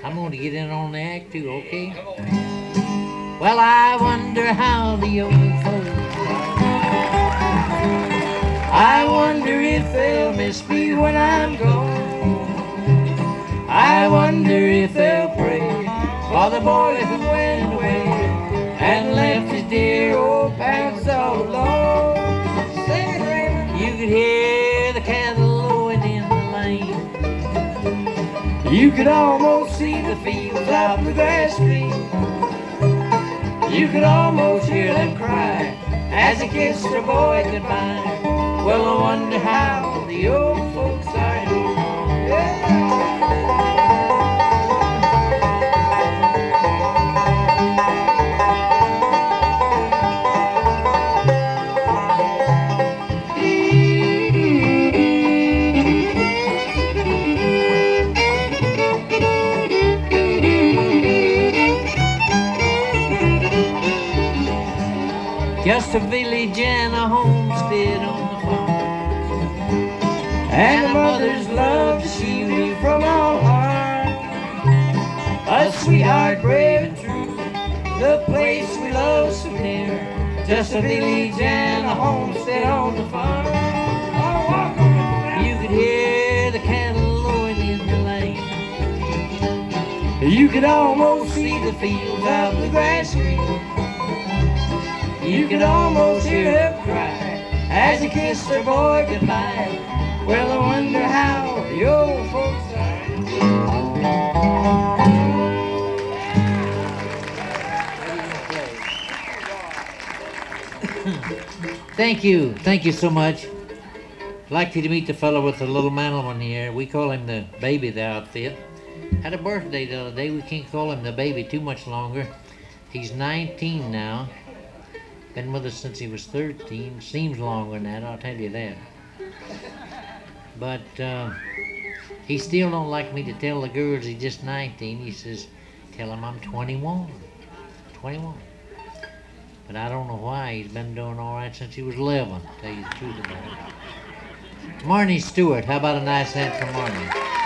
I'm going to get in on the act too, okay? Well, I wonder how the old folks are. I wonder if they'll miss me when I'm gone. I wonder if they'll pray for the boy who went away and left his dear old parents all alone. You could hear the cattle lowing in the lane. You could almost see the fields out the grass green. You could almost hear them cry as they kissed their boy goodbye. Well, I wonder how the old folks are. Just a village and a homestead on the farm, and a mother's love to shield you from all harm. A sweetheart brave and true, the place we love so near. Just a village and a homestead on the farm. You could hear the cattle lowing in the lane. You could almost see the fields out the grass green. You could almost hear them cry as they kissed their boy goodbye. Well, I wonder how the old folks are. Thank you so much. I'd like you to meet the fellow with the little mantle one here. We call him the baby of the outfit. Had a birthday the other day. We can't call him the baby too much longer. He's 19 now. Been with us since he was 13. Seems longer than that, I'll tell you that. But he still don't like me to tell the girls he's just 19. He says, tell him I'm 21. 21. But I don't know why. He's been doing all right since he was 11, to tell you the truth about it. Marnie Stewart. How about a nice hand for Marnie?